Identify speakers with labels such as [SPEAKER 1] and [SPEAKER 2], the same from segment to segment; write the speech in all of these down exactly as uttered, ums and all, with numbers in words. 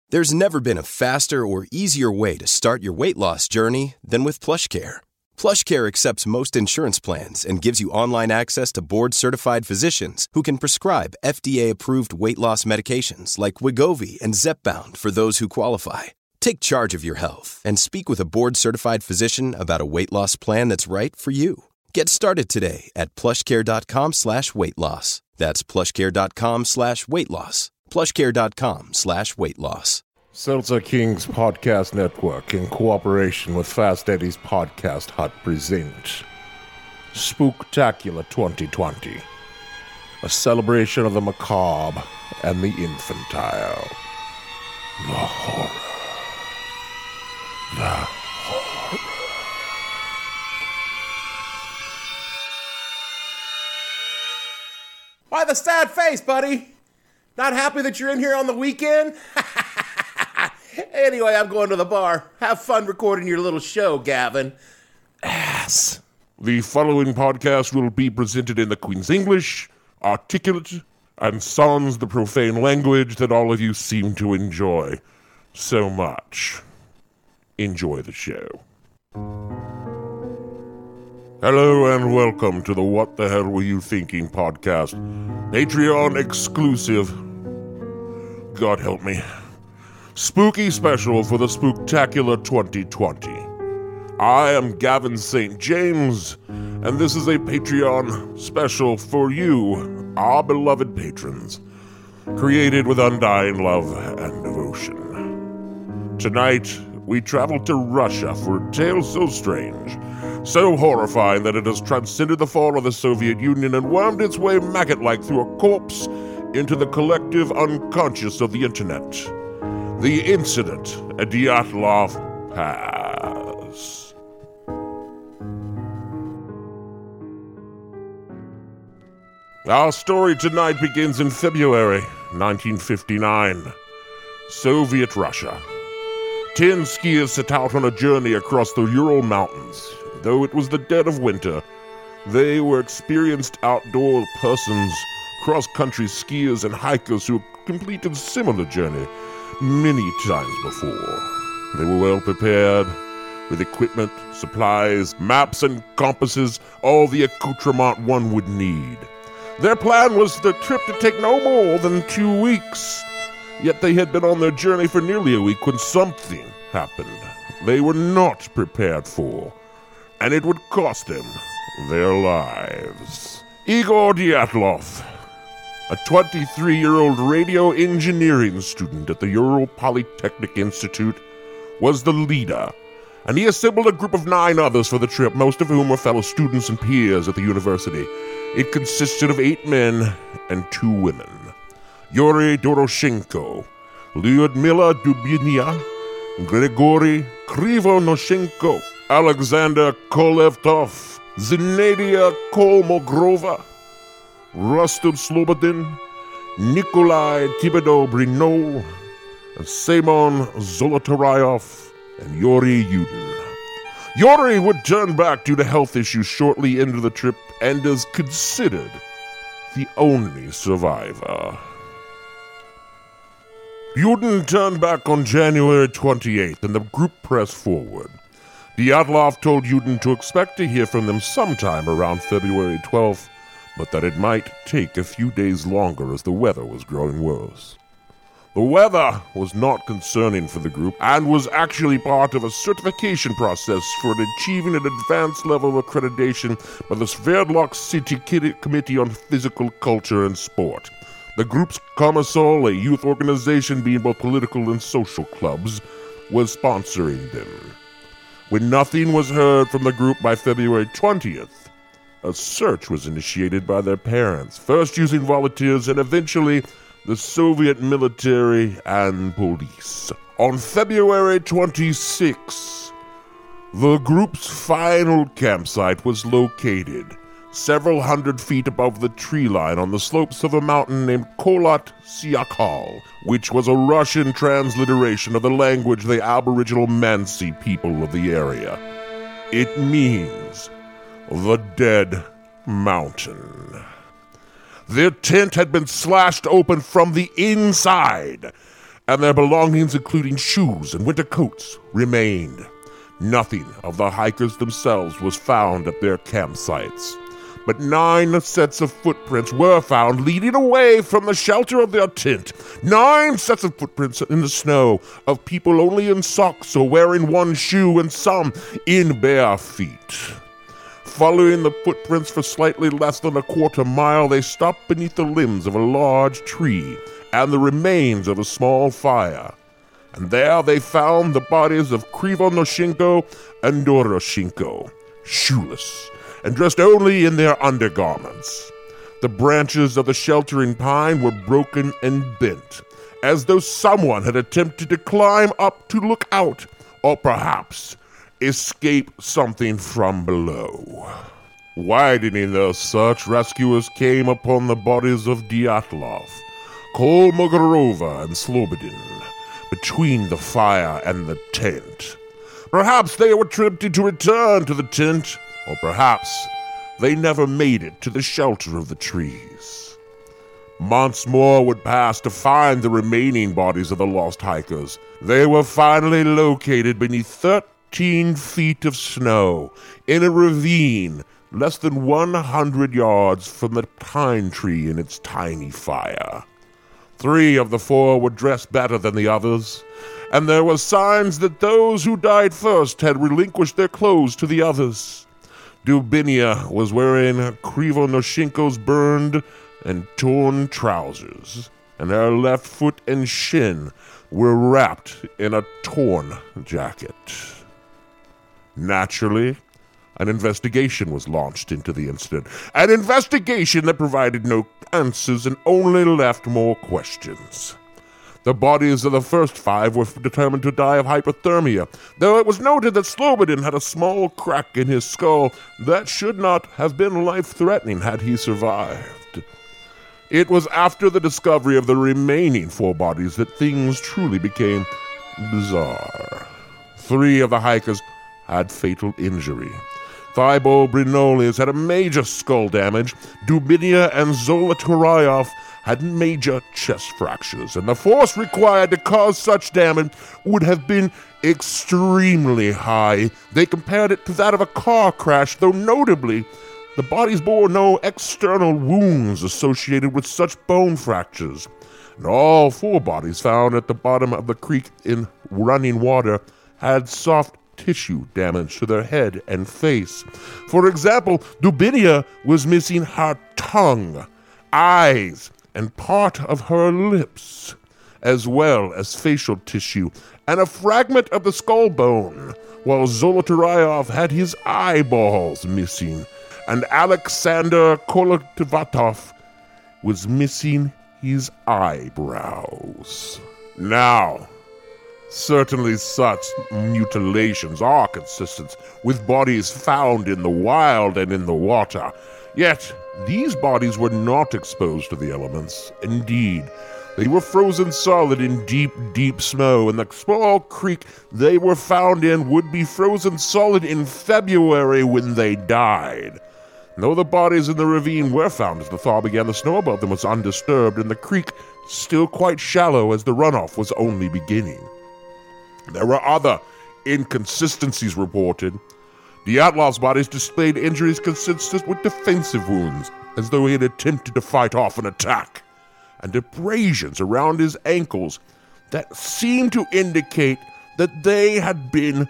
[SPEAKER 1] There's never been a faster or easier way to start your weight loss journey than with PlushCare. PlushCare accepts most insurance plans and gives you online access to board-certified physicians who can prescribe F D A-approved weight loss medications like Wegovy and Zepbound for those who qualify. Take charge of your health and speak with a board-certified physician about a weight loss plan that's right for you. Get started today at plushcare.com slash weight loss. That's plushcare.com slash weight loss. plushcare.com slash weight loss.
[SPEAKER 2] Seltzer Kings Podcast Network, in cooperation with Fast Eddie's Podcast Hut, present Spooktacular twenty twenty, a celebration of the macabre and the infantile. The horror. The horror.
[SPEAKER 3] Why the sad face, buddy? Not happy that you're in here on the weekend? Anyway, I'm going to the bar. Have fun recording your little show, Gavin. Ass.
[SPEAKER 2] The following podcast will be presented in the Queen's English, articulate, and sans the profane language that all of you seem to enjoy so much. Enjoy the show. Hello and welcome to the What the Hell Were You Thinking podcast, Patreon exclusive. God help me. Spooky special for the Spooktacular twenty twenty. I am Gavin Saint James, and this is a Patreon special for you, our beloved patrons, created with undying love and devotion. Tonight, we travel to Russia for a tale so strange, so horrifying that it has transcended the fall of the Soviet Union and wormed its way maggot-like through a corpse into the collective unconscious of the internet. The incident at Dyatlov Pass. Our story tonight begins in February nineteen fifty-nine, Soviet Russia. Ten skiers set out on a journey across the Ural Mountains. Though it was the dead of winter, they were experienced outdoor persons, cross-country skiers and hikers who completed similar journey many times before. They were well prepared, with equipment, supplies, maps and compasses, all the accoutrement one would need. Their plan was the trip to take no more than two weeks. Yet they had been on their journey for nearly a week when something happened they were not prepared for, and it would cost them their lives. Igor Dyatlov, a twenty-three-year-old radio engineering student at the Ural Polytechnic Institute, was the leader, and he assembled a group of nine others for the trip, most of whom were fellow students and peers at the university. It consisted of eight men and two women: Yuri Doroshenko, Lyudmila Dubinia, Grigory Krivonoshenko, Alexander Kolevtov, Zinaida Kolmogrova, Rostom Slobodin, Nikolai Thibodeau-Brino, Semyon Zolotaryov, and Yuri Yudin. Yuri would turn back due to health issues shortly into the trip and is considered the only survivor. Yudin turned back on January twenty-eighth, and the group pressed forward. Dyatlov told Yudin to expect to hear from them sometime around February twelfth, but that it might take a few days longer as the weather was growing worse. The weather was not concerning for the group and was actually part of a certification process for achieving an advanced level of accreditation by the Sverdlovsk City Committee on Physical Culture and Sport. The group's Komsomol, a youth organization being both political and social clubs, was sponsoring them. When nothing was heard from the group by February twentieth, a search was initiated by their parents, first using volunteers and eventually the Soviet military and police. On February twenty-sixth, the group's final campsite was located several hundred feet above the tree line on the slopes of a mountain named Kholat Syakhl, which was a Russian transliteration of the language of the Aboriginal Mansi people of the area. It means the Dead Mountain. Their tent had been slashed open from the inside, and their belongings, including shoes and winter coats, remained. Nothing of the hikers themselves was found at their campsites, but nine sets of footprints were found leading away from the shelter of their tent. Nine sets of footprints in the snow of people only in socks or wearing one shoe, and some in bare feet. Following the footprints for slightly less than a quarter mile, they stopped beneath the limbs of a large tree and the remains of a small fire. And there they found the bodies of Krivonoshenko and Doroshenko, shoeless, and dressed only in their undergarments. The branches of the sheltering pine were broken and bent, as though someone had attempted to climb up to look out, or perhaps escape something from below. Widening their search, rescuers came upon the bodies of Dyatlov, Kolmogorova, and Slobodin, between the fire and the tent. Perhaps they were attempting to return to the tent, or perhaps they never made it to the shelter of the trees. Months more would pass to find the remaining bodies of the lost hikers. They were finally located beneath thirteen feet of snow in a ravine less than one hundred yards from the pine tree in its tiny fire. Three of the four were dressed better than the others, and there were signs that those who died first had relinquished their clothes to the others. Dubinia was wearing Krivonoshenko's burned and torn trousers, and her left foot and shin were wrapped in a torn jacket. Naturally, an investigation was launched into the incident, an investigation that provided no answers and only left more questions. The bodies of the first five were determined to die of hypothermia, though it was noted that Slobodin had a small crack in his skull that should not have been life-threatening had he survived. It was after the discovery of the remaining four bodies that things truly became bizarre. Three of the hikers had fatal injury. Thibault Brinolis had a major skull damage, Dubinia and Zolotaryov had major chest fractures, and the force required to cause such damage would have been extremely high. They compared it to that of a car crash, though notably, the bodies bore no external wounds associated with such bone fractures, and all four bodies found at the bottom of the creek in running water had soft tissue damage to their head and face. For example, Dubinia was missing her tongue, eyes, and part of her lips, as well as facial tissue and a fragment of the skull bone, while Zolotaryov had his eyeballs missing, and Alexander Koloktivatov was missing his eyebrows. Now, certainly such mutilations are consistent with bodies found in the wild and in the water. Yet, these bodies were not exposed to the elements. Indeed, they were frozen solid in deep, deep snow, and the small creek they were found in would be frozen solid in February when they died. Though the bodies in the ravine were found as the thaw began, the snow above them was undisturbed, and the creek still quite shallow as the runoff was only beginning. There were other inconsistencies reported. Dyatlov's bodies displayed injuries consistent with defensive wounds, as though he had attempted to fight off an attack, and abrasions around his ankles that seemed to indicate that they had been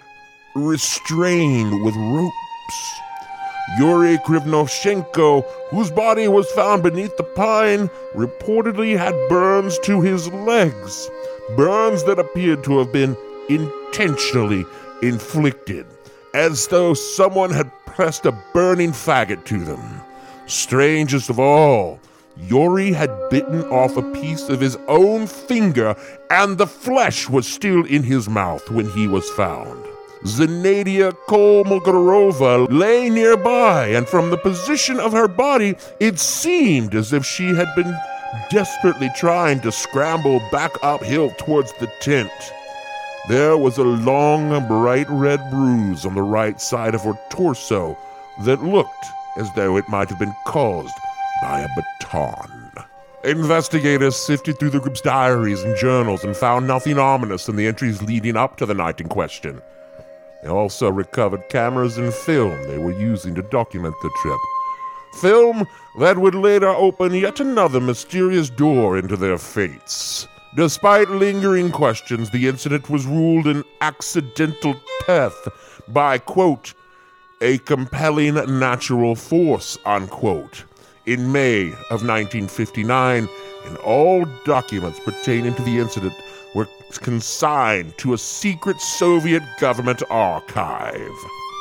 [SPEAKER 2] restrained with ropes. Yuri Krivonoshenko, whose body was found beneath the pine, reportedly had burns to his legs, burns that appeared to have been intentionally inflicted, as though someone had pressed a burning faggot to them. Strangest of all, Yuri had bitten off a piece of his own finger, and the flesh was still in his mouth when he was found. Zenadia Kolmogorova lay nearby, and from the position of her body, it seemed as if she had been desperately trying to scramble back uphill towards the tent. There was a long, bright red bruise on the right side of her torso that looked as though it might have been caused by a baton. Investigators sifted through the group's diaries and journals and found nothing ominous in the entries leading up to the night in question. They also recovered cameras and film they were using to document the trip. Film that would later open yet another mysterious door into their fates. Despite lingering questions, the incident was ruled an accidental death by, quote, a compelling natural force, unquote, in May of nineteen fifty-nine, and all documents pertaining to the incident were consigned to a secret Soviet government archive.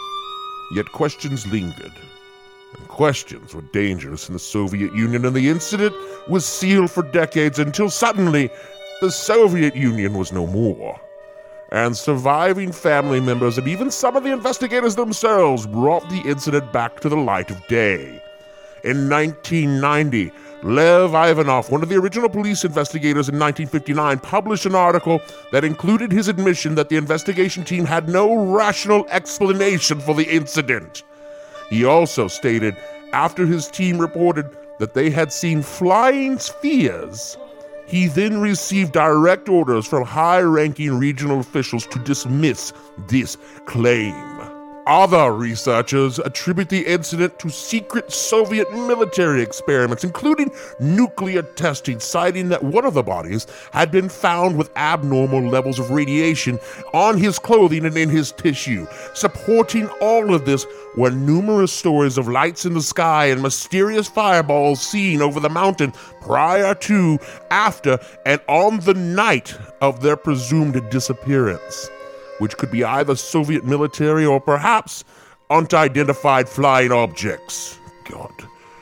[SPEAKER 2] Yet questions lingered. And questions were dangerous in the Soviet Union, and the incident was sealed for decades until suddenly the Soviet Union was no more. And surviving family members and even some of the investigators themselves brought the incident back to the light of day. In nineteen ninety, Lev Ivanov, one of the original police investigators in nineteen fifty-nine, published an article that included his admission that the investigation team had no rational explanation for the incident. He also stated, after his team reported that they had seen flying spheres, he then received direct orders from high-ranking regional officials to dismiss this claim. Other researchers attribute the incident to secret Soviet military experiments, including nuclear testing, citing that one of the bodies had been found with abnormal levels of radiation on his clothing and in his tissue. Supporting all of this were numerous stories of lights in the sky and mysterious fireballs seen over the mountain prior to, after, and on the night of their presumed disappearance, which could be either Soviet military or perhaps unidentified flying objects. God.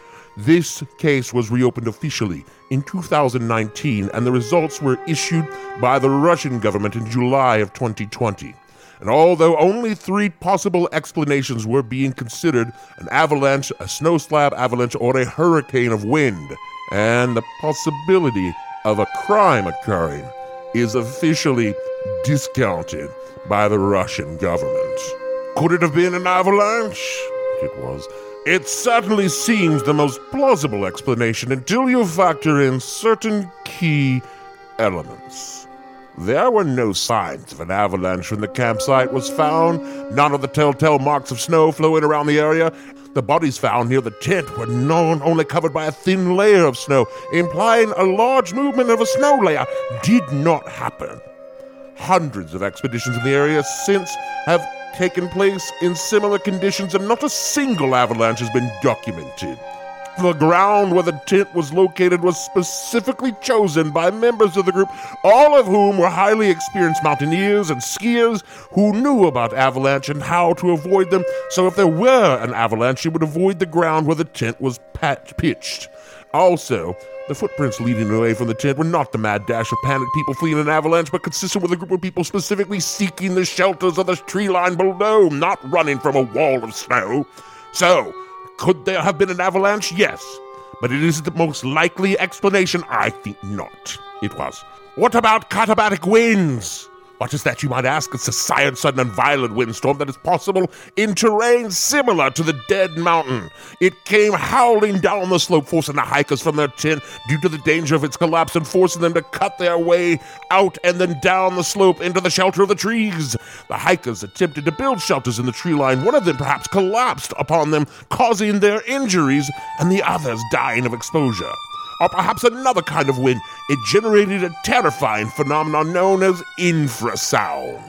[SPEAKER 2] This case was reopened officially in two thousand nineteen, and the results were issued by the Russian government in July of twenty twenty. And although only three possible explanations were being considered, an avalanche, a snow slab avalanche, or a hurricane of wind, and the possibility of a crime occurring is officially discounted by the Russian government. Could it have been an avalanche? It was. It certainly seems the most plausible explanation until you factor in certain key elements. There were no signs of an avalanche when the campsite was found, none of the telltale marks of snow flowing around the area. The bodies found near the tent were not only covered by a thin layer of snow, implying a large movement of a snow layer did not happen. Hundreds of expeditions in the area since have taken place in similar conditions, and not a single avalanche has been documented. The ground where the tent was located was specifically chosen by members of the group, all of whom were highly experienced mountaineers and skiers who knew about avalanche and how to avoid them, so if there were an avalanche, it would avoid the ground where the tent was pat- pitched. Also, the footprints leading away from the tent were not the mad dash of panicked people fleeing an avalanche, but consistent with a group of people specifically seeking the shelters of the tree line below, not running from a wall of snow. So, could there have been an avalanche? Yes. But it is the most likely explanation. I think not. It was. What about katabatic winds? What is that, you might ask? It's a silent, sudden, and violent windstorm that is possible in terrain similar to the Dead Mountain. It came howling down the slope, forcing the hikers from their tent due to the danger of its collapse and forcing them to cut their way out and then down the slope into the shelter of the trees. The hikers attempted to build shelters in the tree line. One of them perhaps collapsed upon them, causing their injuries, and the others dying of exposure. Or perhaps another kind of wind. It generated a terrifying phenomenon known as infrasound.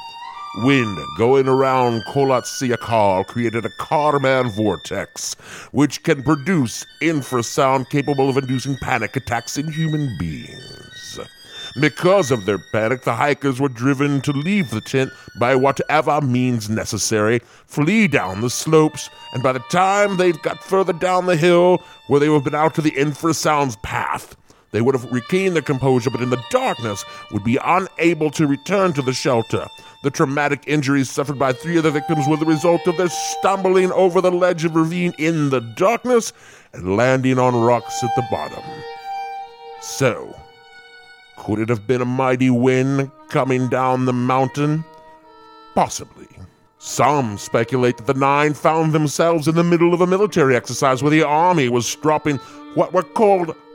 [SPEAKER 2] Wind going around Kholat Syakhl created a Kármán vortex, which can produce infrasound capable of inducing panic attacks in human beings. Because of their panic, the hikers were driven to leave the tent by whatever means necessary, flee down the slopes, and by the time they got further down the hill, where they would have been out to the infrasound's path, they would have regained their composure, but in the darkness would be unable to return to the shelter. The traumatic injuries suffered by three of the victims were the result of their stumbling over the ledge of ravine in the darkness and landing on rocks at the bottom. So, could it have been a mighty wind coming down the mountain? Possibly. Some speculate that the nine found themselves in the middle of a military exercise where the army was dropping what were called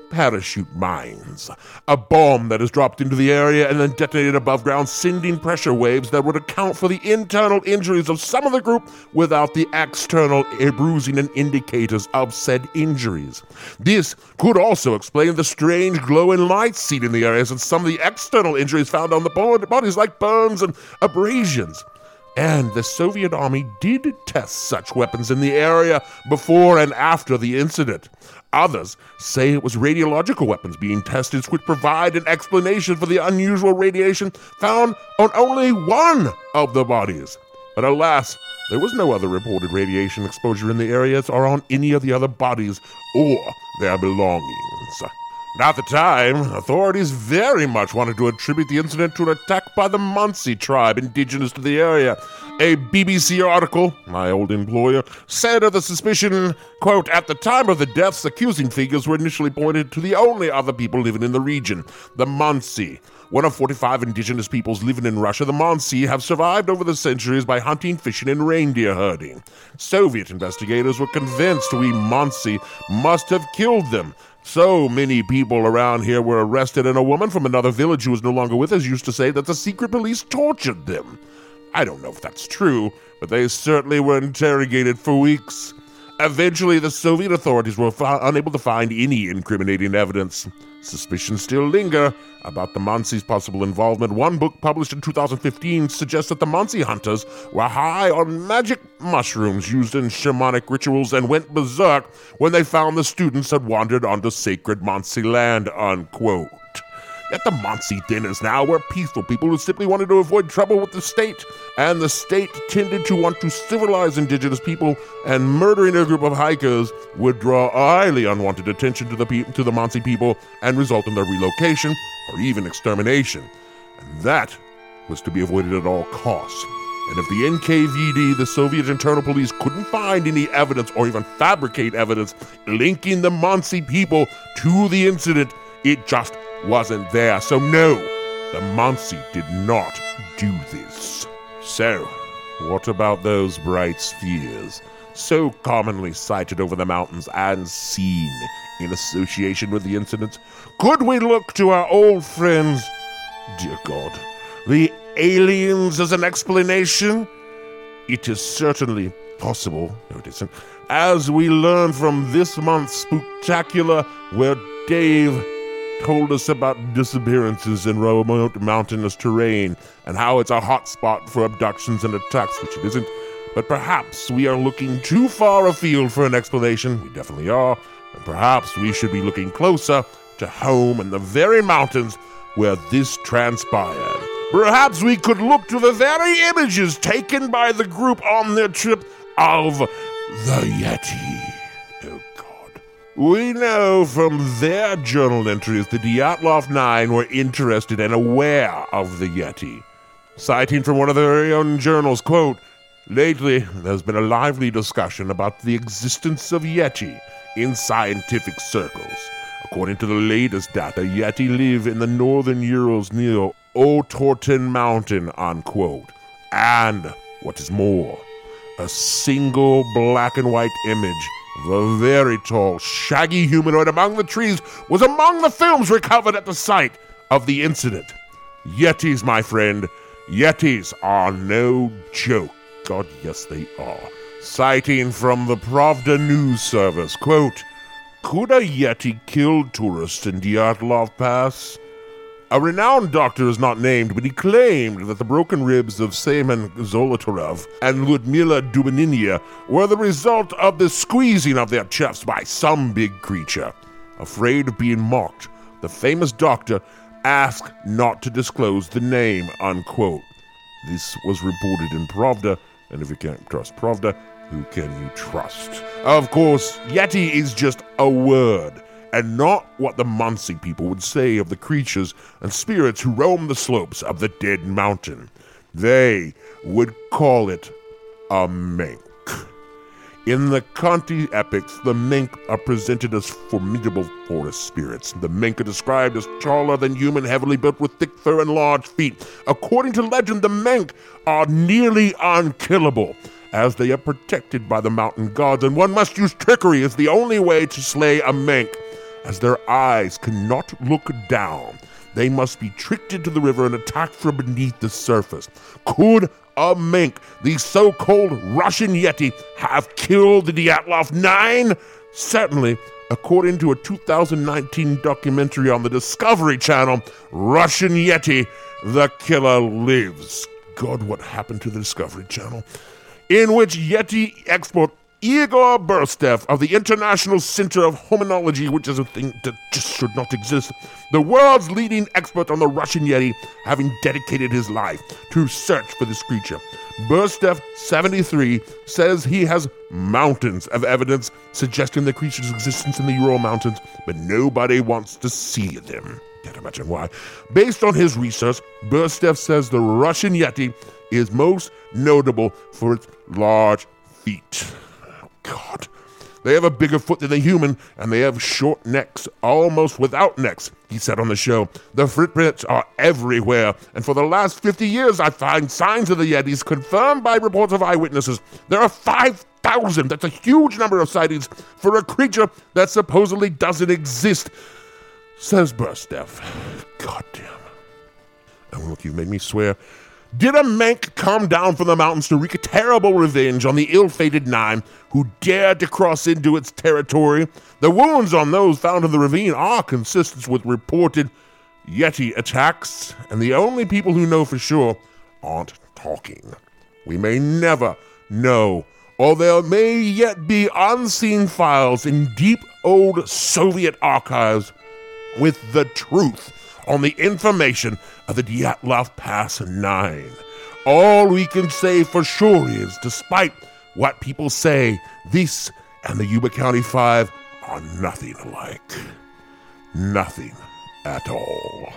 [SPEAKER 2] parachute mines, a bomb that is dropped into the area and then detonated above ground, sending pressure waves that would account for the internal injuries of some of the group without the external bruising and indicators of said injuries. This could also explain the strange glowing lights seen in the areas and some of the external injuries found on the bodies like burns and abrasions. And the Soviet Army did test such weapons in the area before and after the incident. Others say it was radiological weapons being tested, which provide an explanation for the unusual radiation found on only one of the bodies. But alas, there was no other reported radiation exposure in the areas or on any of the other bodies or their belongings. At the time, authorities very much wanted to attribute the incident to an attack by the Mansi tribe indigenous to the area. A B B C article, my old employer, said of the suspicion, quote, "At the time of the deaths, accusing figures were initially pointed to the only other people living in the region, the Mansi. One of forty-five indigenous peoples living in Russia, the Mansi have survived over the centuries by hunting, fishing, and reindeer herding. Soviet investigators were convinced we Mansi must have killed them. So many people around here were arrested, and a woman from another village who was no longer with us used to say that the secret police tortured them. I don't know if that's true, but they certainly were interrogated for weeks. Eventually, the Soviet authorities were fi- unable to find any incriminating evidence. Suspicions still linger about the Mansi's possible involvement. One book published in two thousand fifteen suggests that the Mansi hunters were high on magic mushrooms used in shamanic rituals and went berserk when they found the students had wandered onto sacred Mansi land, unquote. Yet the Mansi thinners now were peaceful people who simply wanted to avoid trouble with the state, and the state tended to want to civilize indigenous people, and murdering a group of hikers would draw highly unwanted attention to the pe- to the Mansi people and result in their relocation or even extermination. And that was to be avoided at all costs. And if the N K V D, the Soviet internal police, couldn't find any evidence or even fabricate evidence linking the Mansi people to the incident, it just wasn't there. So no, the Mansi did not do this. So, what about those bright spheres, so commonly sighted over the mountains and seen in association with the incident? Could we look to our old friends, dear God, the aliens as an explanation? It is certainly possible, no it isn't, as we learn from this month's Spooktacular, where Dave told us about disappearances in remote mountainous terrain and how it's a hot spot for abductions and attacks, which it isn't. But perhaps we are looking too far afield for an explanation. We definitely are. And perhaps we should be looking closer to home in the very mountains where this transpired. Perhaps we could look to the very images taken by the group on their trip of the Yeti. Oh, God. We know from their journal entries that the Dyatlov Nine were interested and aware of the Yeti. Citing from one of their very own journals, quote, "Lately, there's been a lively discussion about the existence of Yeti in scientific circles. According to the latest data, Yeti live in the northern Urals near Otorten Mountain," unquote. And, what is more, a single black and white image of a very tall, shaggy humanoid among the trees was among the films recovered at the site of the incident. Yetis, my friend, Yetis are no joke. God, yes, they are. Citing from the Pravda News Service, quote, "Could a Yeti kill tourists in Dyatlov Pass? A renowned doctor is not named, but he claimed that the broken ribs of Semen Zolotarev and Ludmila Dubininia were the result of the squeezing of their chests by some big creature. Afraid of being mocked, the famous doctor asked not to disclose the name," unquote. This was reported in Pravda, and if you can't trust Pravda, who can you trust? Of course, Yeti is just a word, and not what the Mansi people would say of the creatures and spirits who roam the slopes of the Dead Mountain. They would call it a mink. In the Khanty epics, the mink are presented as formidable forest spirits. The mink are described as taller than human, heavily built with thick fur and large feet. According to legend, the mink are nearly unkillable, as they are protected by the mountain gods, and one must use trickery as the only way to slay a mink. as their eyes cannot look down. They must be tricked into the river and attacked from beneath the surface. Could a mink, the so-called Russian Yeti, have killed the Dyatlov Nine? Certainly, according to a two thousand nineteen documentary on the Discovery Channel, Russian Yeti, the killer lives. God, what happened to the Discovery Channel? In which Yeti expert Igor Burstev of the International Center of Hominology, which is a thing that just should not exist, the world's leading expert on the Russian Yeti, having dedicated his life to search for this creature. Burstev, seventy-three, says he has mountains of evidence suggesting the creature's existence in the Ural Mountains, but nobody wants to see them. Can't imagine why. Based on his research, Burstev says the Russian Yeti is most notable for its large feet. God. They have a bigger foot than the human, and they have short necks, almost without necks, he said on the show. The footprints are everywhere, and for the last fifty years I find signs of the Yetis confirmed by reports of eyewitnesses. There are five thousand. That's a huge number of sightings for a creature that supposedly doesn't exist, says Burstev. God damn. Oh, look, you've made me swear. Did a mink come down from the mountains to wreak a terrible revenge on the ill-fated Nine who dared to cross into its territory? The wounds on those found in the ravine are consistent with reported Yeti attacks, and the only people who know for sure aren't talking. We may never know, or there may yet be unseen files in deep old Soviet archives with the truth on the information of the Dyatlov Pass Nine. All we can say for sure is, despite what people say, this and the Yuba County Five are nothing alike. Nothing at all.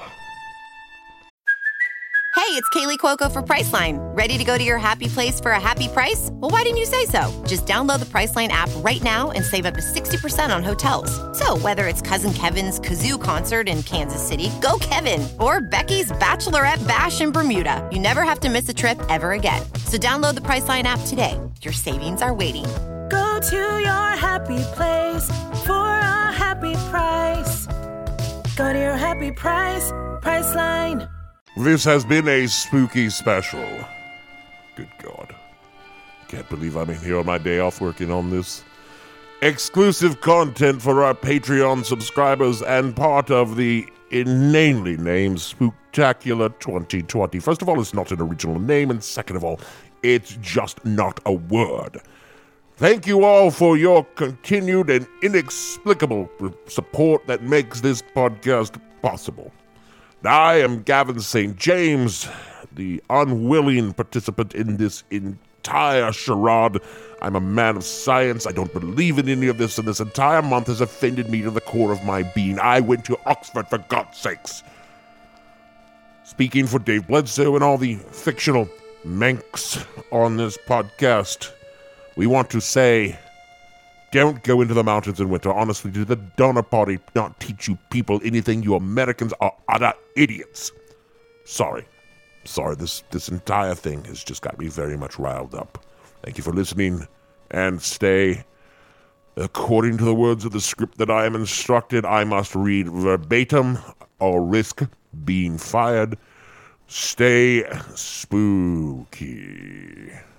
[SPEAKER 4] Hey, it's Kaylee Cuoco for Priceline. Ready to go to your happy place for a happy price? Well, why didn't you say so? Just download the Priceline app right now and save up to sixty percent on hotels. So whether it's Cousin Kevin's Kazoo Concert in Kansas City, go Kevin, or Becky's Bachelorette Bash in Bermuda, you never have to miss a trip ever again. So download the Priceline app today. Your savings are waiting.
[SPEAKER 5] Go to your happy place for a happy price. Go to your happy price, Priceline.
[SPEAKER 2] This has been a spooky special. Good God. Can't believe I'm in here on my day off working on this. Exclusive content for our Patreon subscribers and part of the inanely named Spooktacular twenty twenty. First of all, it's not an original name, and second of all, it's just not a word. Thank you all for your continued and inexplicable support that makes this podcast possible. I am Gavin Saint James, the unwilling participant in this entire charade. I'm a man of science. I don't believe in any of this, and this entire month has offended me to the core of my being. I went to Oxford, for God's sakes. Speaking for Dave Bledsoe and all the fictional Manx on this podcast, we want to say, don't go into the mountains in winter. Honestly, did the Donner Party not teach you people anything? You Americans are utter idiots. Sorry. Sorry, this, this entire thing has just got me very much riled up. Thank you for listening, and stay. According to the words of the script that I am instructed, I must read verbatim or risk being fired. Stay spooky.